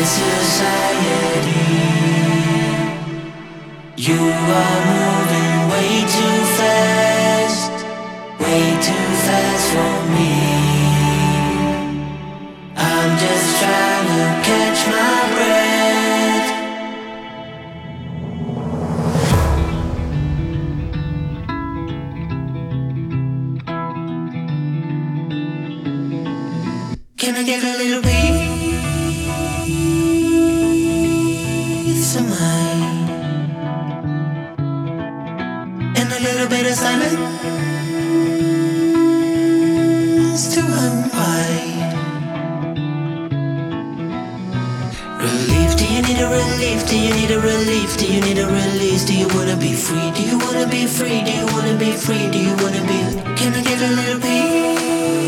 society. You are moving way too fast for me. I'm just trying to catch my breath. Can I get a little peace of mind and a little bit of silence to unwind? Relief, do you need a relief? Do you need a relief? Do you need a release? Do you wanna be free? Do you wanna be free? Do you wanna be free? Do you wanna be? Can I get a little peace?